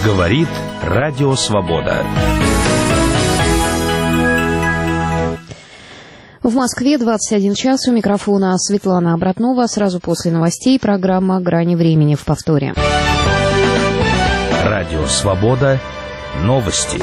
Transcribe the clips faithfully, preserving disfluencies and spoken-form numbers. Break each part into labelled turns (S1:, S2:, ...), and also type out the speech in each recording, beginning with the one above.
S1: Говорит Радио Свобода.
S2: В Москве двадцать один час. У микрофона Светлана Обратнова. Сразу после новостей программа «Грани времени» в повторе.
S1: Радио Свобода. Новости.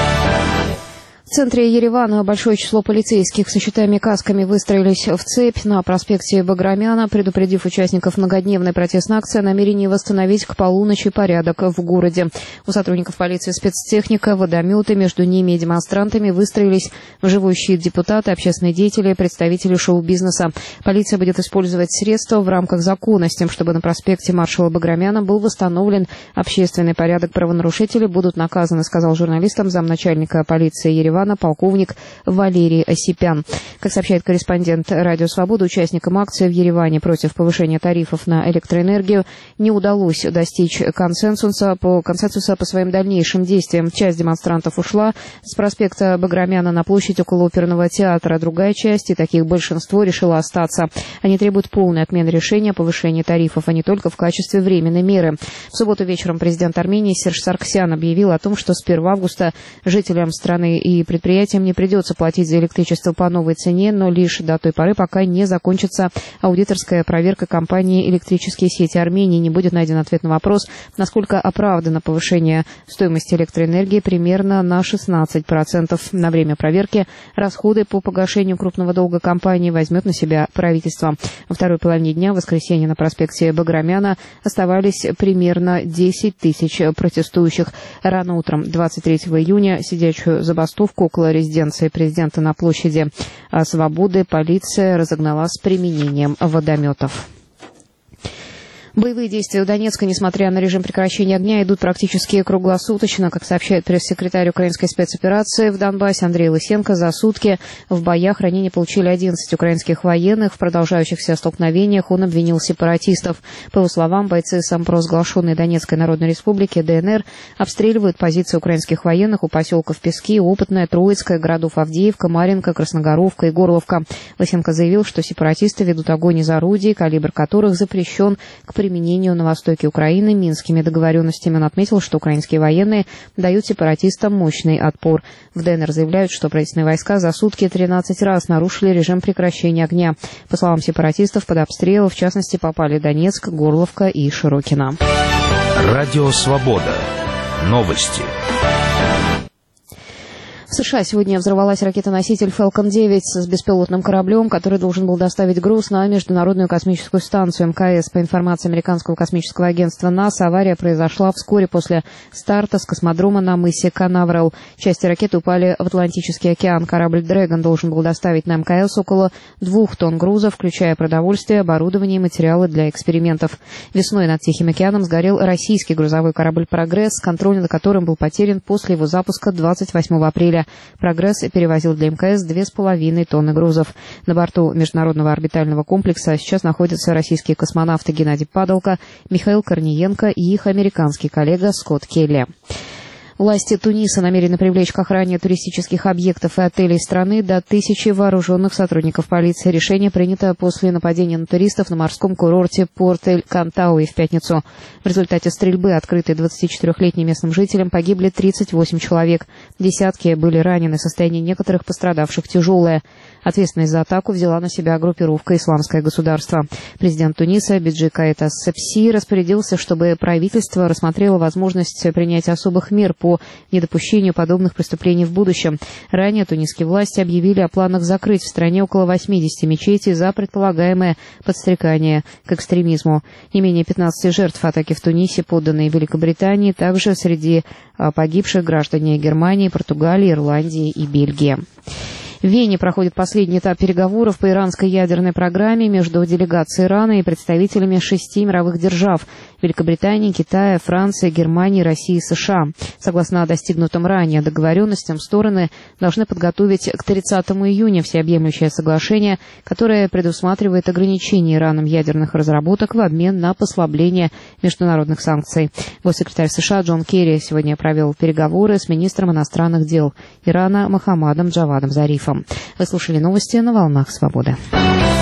S2: В центре Еревана большое число полицейских со щитами и касками выстроились в цепь на проспекте Баграмяна, предупредив участников многодневной протестной акции о намерении восстановить к полуночи порядок в городе. У сотрудников полиции спецтехника, водометы, между ними и демонстрантами выстроились в живой щит депутаты, общественные деятели, представители шоу-бизнеса. Полиция будет использовать средства в рамках закона с тем, чтобы на проспекте маршала Баграмяна был восстановлен общественный порядок. Правонарушители будут наказаны, сказал журналистам замначальника полиции Еревана полковник Валерий Осипян. Как сообщает корреспондент «Радио Свобода», участникам акции в Ереване против повышения тарифов на электроэнергию не удалось достичь консенсуса по, консенсуса по своим дальнейшим действиям. Часть демонстрантов ушла с проспекта Баграмяна на площадь около оперного театра. Другая часть, и таких большинство, решила остаться. Они требуют полной отмены решения о повышении тарифов, а не только в качестве временной меры. В субботу вечером президент Армении Серж Саргсян объявил о том, что с первого августа жителям страны и предприятиям не придется платить за электричество по новой цене, но лишь до той поры, пока не закончится аудиторская проверка компании «Электрические сети Армении». Не будет найден ответ на вопрос, насколько оправдано повышение стоимости электроэнергии примерно на шестнадцать процентов. На время проверки расходы по погашению крупного долга компании возьмет на себя правительство. Во второй половине дня в воскресенье на проспекте Баграмяна оставались примерно десять тысяч протестующих. Рано утром двадцать третьего июня сидячую забастовку около резиденции президента на площади Свободы полиция разогнала с применением водометов. Боевые действия в Донецке, несмотря на режим прекращения огня, идут практически круглосуточно. Как сообщает пресс-секретарь украинской спецоперации в Донбассе Андрей Лысенко, за сутки в боях ранения получили одиннадцать украинских военных. В продолжающихся столкновениях он обвинил сепаратистов. По его словам, бойцы самопровозглашенной Донецкой Народной Республики ДНР обстреливают позиции украинских военных у поселков Пески, Опытная, Троицкая, городов Авдеевка, Марьинка, Красногоровка и Горловка. Лысенко заявил, что сепаратисты ведут огонь из орудий, калибр которых запрещен к применению на востоке Украины минскими договоренностями. Он отметил, что украинские военные дают сепаратистам мощный отпор. В ДНР заявляют, что правительственные войска за сутки тринадцать раз нарушили режим прекращения огня. По словам сепаратистов, под обстрел, в частности, попали Донецк, Горловка и Широкино.
S1: Радио Свобода. Новости.
S2: В США сегодня взорвалась ракета-носитель Falcon девять с беспилотным кораблем, который должен был доставить груз на Международную космическую станцию эм ка эс. По информации американского космического агентства НАСА, авария произошла вскоре после старта с космодрома на мысе Канаверал. Части ракеты упали в Атлантический океан. Корабль «Дрэгон» должен был доставить на эм ка эс около двух тонн груза, включая продовольствие, оборудование и материалы для экспериментов. Весной над Тихим океаном сгорел российский грузовой корабль «Прогресс», контроль над которым был потерян после его запуска двадцать восьмого апреля. «Прогресс» перевозил для эм ка эс две с половиной тонны грузов. На борту Международного орбитального комплекса сейчас находятся российские космонавты Геннадий Падалко, Михаил Корниенко и их американский коллега Скотт Келли. Власти Туниса намерены привлечь к охране туристических объектов и отелей страны до тысячи вооруженных сотрудников полиции. Решение принято после нападения на туристов на морском курорте Порт-эль-Кантауи в пятницу. В результате стрельбы, открытой двадцатичетырёхлетним местным жителям, погибли тридцать восемь человек. Десятки были ранены, состояние некоторых пострадавших тяжелое. Ответственность за атаку взяла на себя группировка «Исламское государство». Президент Туниса Беджи Каита Сепси распорядился, чтобы правительство рассмотрело возможность принятия особых мер по по недопущению подобных преступлений в будущем. Ранее тунисские власти объявили о планах закрыть в стране около восьмидесяти мечетей за предполагаемое подстрекание к экстремизму. Не менее пятнадцати жертв атаки в Тунисе, подданные Великобритании, также среди погибших граждане Германии, Португалии, Ирландии и Бельгии. В Вене проходит последний этап переговоров по иранской ядерной программе между делегацией Ирана и представителями шести мировых держав – Великобритании, Китая, Франции, Германии, России и США. Согласно достигнутым ранее договоренностям, стороны должны подготовить к тридцатому июня всеобъемлющее соглашение, которое предусматривает ограничение Ираном ядерных разработок в обмен на послабление международных санкций. Госсекретарь США Джон Керри сегодня провел переговоры с министром иностранных дел Ирана Мохаммадом Джавадом Зарифом. Вы слушали новости на волнах «Свободы».